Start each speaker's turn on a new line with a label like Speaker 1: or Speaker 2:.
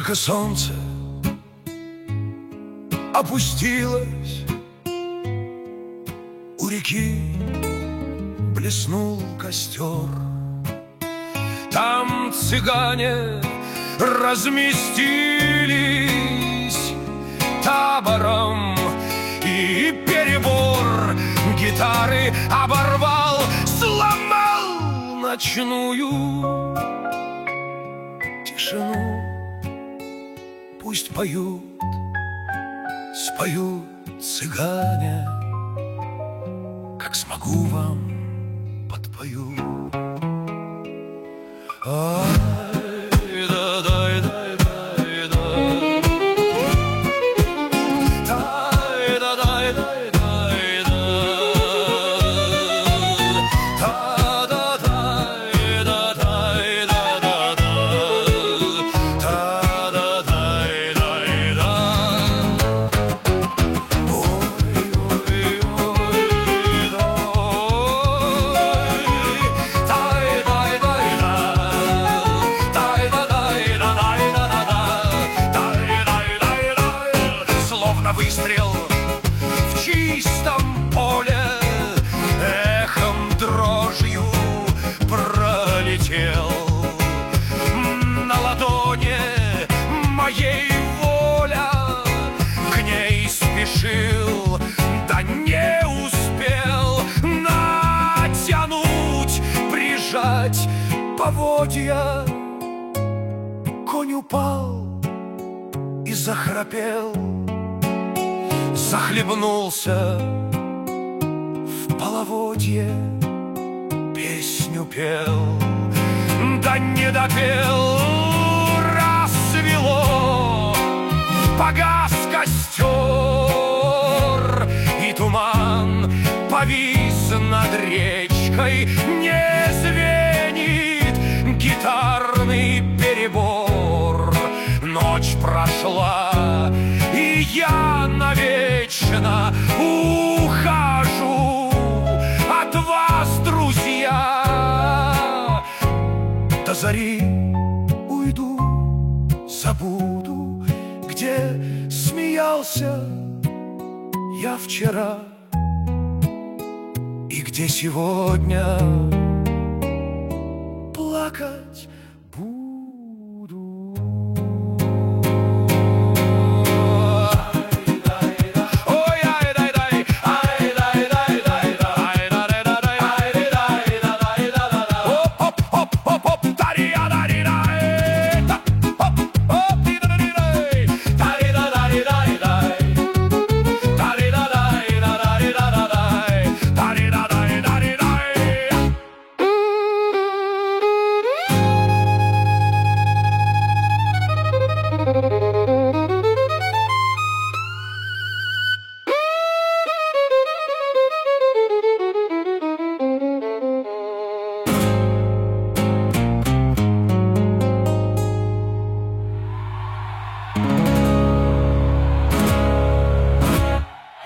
Speaker 1: только солнце опустилось, у реки блеснул костер. Там цыгане разместились табором, и перебор гитары оборвал, сломал ночную тишину. Пусть поют, споют цыгане, как смогу вам подпою. Выстрел в чистом поле эхом дрожью пролетел. На ладони моей воля, к ней спешил, да не успел натянуть, прижать поводья. Конь упал и захрапел, захлебнулся в половодье, песню пел, да не допел. Рассвело, погас костер, и туман повис над речкой. Не звенит гитарный перебор. Ночь прошла, и я навечно ухожу от вас, друзья. До зари уйду, забуду, где смеялся я вчера и где сегодня плакать